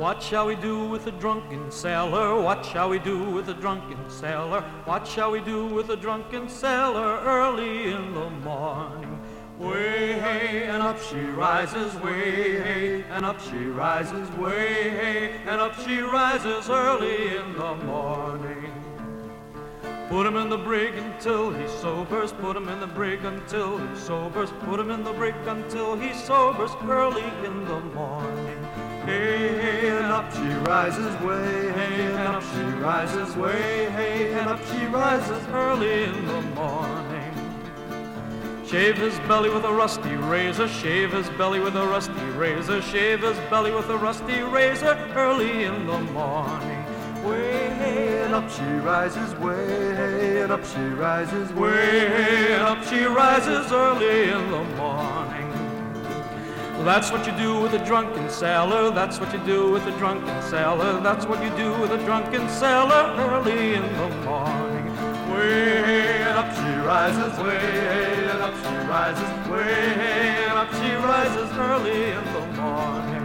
What shall we do with a drunken sailor? What shall we do with a drunken sailor? What shall we do with a drunken sailor early in the morning? Way hey, and up she rises, way hey, and up she rises, way hey, and up she rises early in the morning. Put him in the brig until he sobers, put him in the brig until he sobers, put him in the brig until he sobers early in the morning. Hey, hey, and up she rises, way, hey, and up she rises, way, hey, and up she rises early in the morning. Shave his belly with a rusty razor, shave his belly with a rusty razor, shave his belly with a rusty razor early in the morning. Way, hey, and up she rises, way, hey, and up she rises, way, hey, and up she rises early in the morning. That's what you do with a drunken sailor, that's what you do with a drunken sailor, that's what you do with a drunken sailor early in the morning. Way, and up she rises, way, and up she rises, way, and up she rises early in the morning.